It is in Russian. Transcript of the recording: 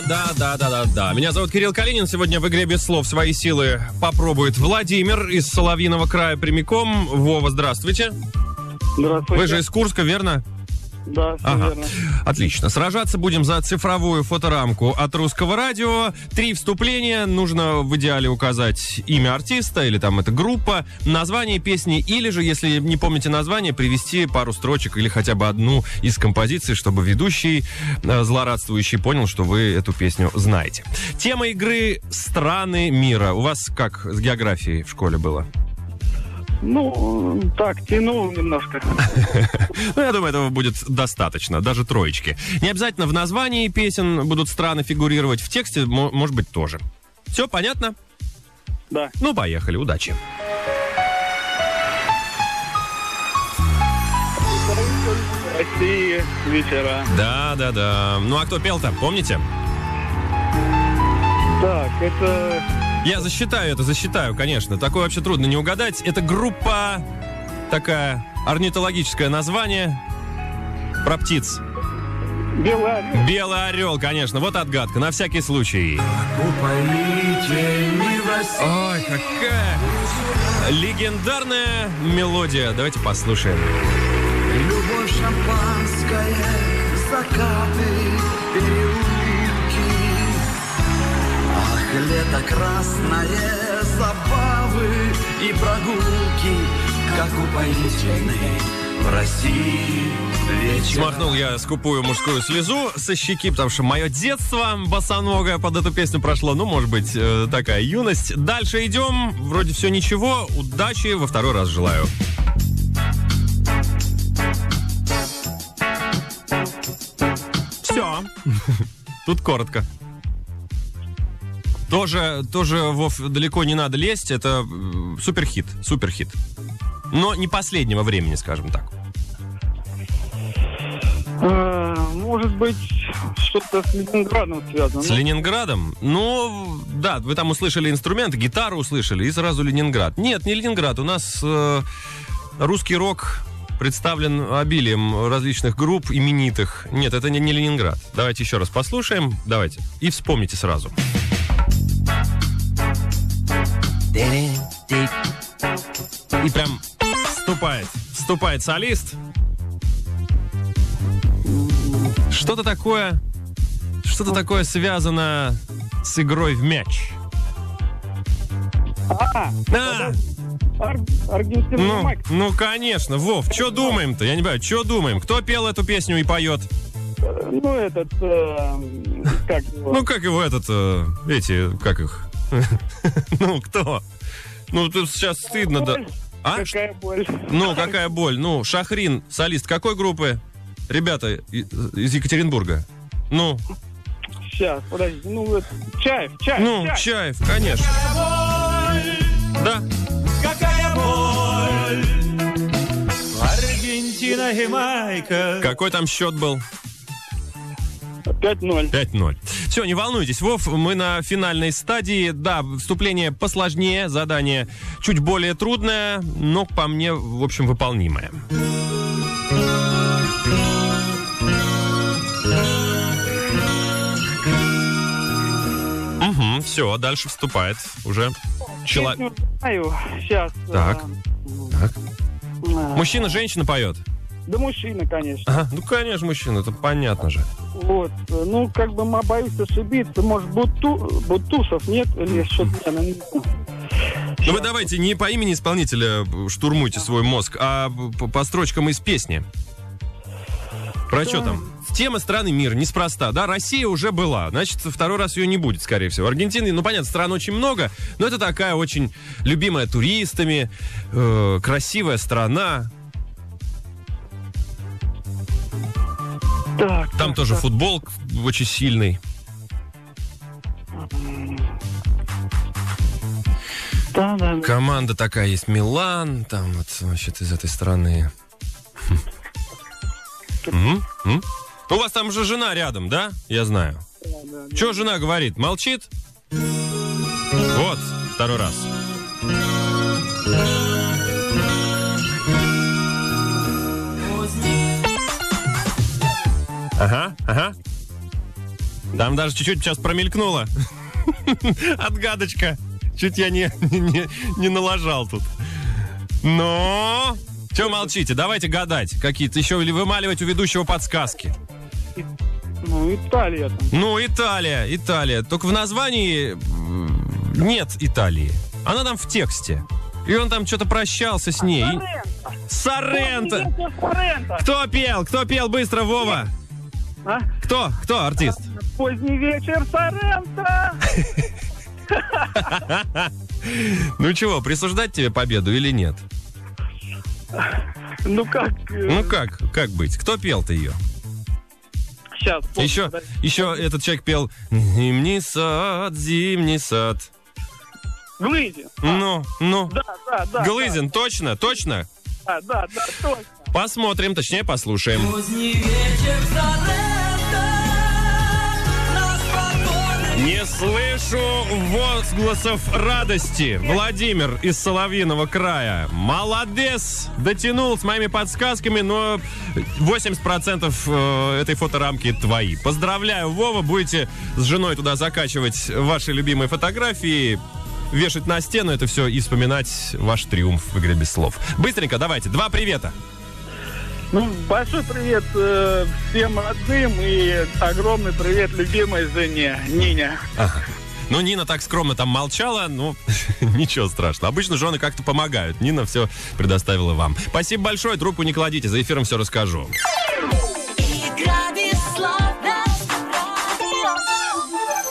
Да. Меня зовут Кирилл Калинин. Сегодня в игре без слов свои силы попробует Владимир из Соловьиного края прямиком. Вова, здравствуйте. Здравствуйте. Вы же из Курска, верно? Да, все верно. Отлично. Сражаться будем за цифровую фоторамку от Русского радио. 3 вступления. Нужно в идеале указать имя артиста, или там это группа, название песни, или же, если не помните название, привести пару строчек или хотя бы одну из композиций, чтобы ведущий, злорадствующий, понял, что вы эту песню знаете. Тема игры — страны мира. У вас как с географией в школе было? Ну, так, тянул немножко. Ну, я думаю, этого будет достаточно, даже троечки. Не обязательно в названии песен будут страны фигурировать, в тексте, может быть, тоже. Все понятно? Да. Ну, поехали, удачи. Россия, вечера. Да. Ну, а кто пел-то, помните? Так, это... Я засчитаю, конечно. Такое вообще трудно не угадать. Это группа, такая, орнитологическое название, про птиц. Белый орел. Белый орел, конечно. Вот отгадка, на всякий случай. Ой, какая легендарная мелодия. Давайте послушаем. Любовь шампанское, закаты, переулки. Лето красное, забавы и прогулки, как упоительный в России вечер. Смахнул я скупую мужскую слезу со щеки, потому что мое детство босоногое под эту песню прошло. Ну, может быть, такая юность. Дальше идем. Вроде все ничего. Удачи во второй раз желаю. Все. Тут коротко. Тоже, Вов, далеко не надо лезть. Это суперхит. Но не последнего времени, скажем так. Может быть, что-то с Ленинградом связано. С Ленинградом? Ну, да, вы там услышали инструмент, гитару услышали, и сразу Ленинград. Нет, не Ленинград. У нас русский рок представлен обилием различных групп именитых. Нет, это не Ленинград. Давайте еще раз послушаем. Давайте. И вспомните сразу. И прям вступает солист. Что-то такое связано с игрой в мяч. Аргентина Майк. Ну, конечно, Вов, что думаем-то? Я не понимаю, что думаем? Кто пел эту песню и поет? Ну, этот, как его? Ну, как его как их? Ну, кто? Ну, тут сейчас стыдно, да. А? Какая боль. Ну, какая боль? Ну, Шахрин, солист какой группы? Ребята из Екатеринбурга. Ну. Сейчас, подожди. Ну, Чаев. Ну, Чаев, конечно. Да. Какая боль! Аргентина и Майка. Какой там счет был? 5-0. 5-0. Все, не волнуйтесь, Вов, мы на финальной стадии. Да, вступление посложнее, задание чуть более трудное, но по мне, в общем, выполнимое. Угу, все, дальше вступает уже человек. Сейчас. Так. Мужчина, женщина поет? Да мужчина, конечно. Ага, ну, конечно, мужчина, это понятно же. Вот, ну, как бы боюсь ошибиться. Может, Бутусов, нет? Или что-то, не знаю. Ну, вы давайте не по имени исполнителя штурмуйте свой мозг, а по строчкам из песни. Про что там? Тема страны мира, неспроста, да? Россия уже была, значит, второй раз ее не будет, скорее всего. Аргентины, ну, понятно, стран очень много, но это такая очень любимая туристами, красивая страна. Там тоже футбол очень сильный. Да. Команда такая есть, Милан, там вот, значит, из этой страны. У вас там же жена рядом, да? Я знаю. Да. Что жена говорит? Молчит? Вот, второй раз. Ага. Там даже чуть-чуть сейчас промелькнула отгадочка. Чуть я не налажал тут. Но... Чего молчите? Давайте гадать. Какие-то еще или вымаливать у ведущего подсказки. Ну, Италия там. Ну, Италия. Только в названии нет Италии. Она там в тексте. И он там что-то прощался с ней. Сорренто! Кто пел быстро, Вова? А? Кто артист? Поздний вечер, Сорренто! Ну чего, присуждать тебе победу или нет? Ну как? Ну как быть? Кто пел-то ее? Сейчас. Еще этот человек пел «Зимний сад». Глызин. Ну. Да. Глызин, точно? Да, точно. Посмотрим, точнее послушаем. Поздний вечер, Сорренто, на спокойной... Не слышу возгласов радости. Владимир из Соловьиного края. Молодец! Дотянул с моими подсказками, но 80% этой фоторамки твои. Поздравляю, Вова. Будете с женой туда закачивать ваши любимые фотографии, вешать на стену это все и вспоминать ваш триумф в игре без слов. Быстренько давайте. 2 привета. Ну, большой привет всем родным и огромный привет любимой жене Нине. Ага. Ну, Нина так скромно там молчала, ну, ничего страшного. Обычно жены как-то помогают. Нина все предоставила вам. Спасибо большое, трубку не кладите, за эфиром все расскажу.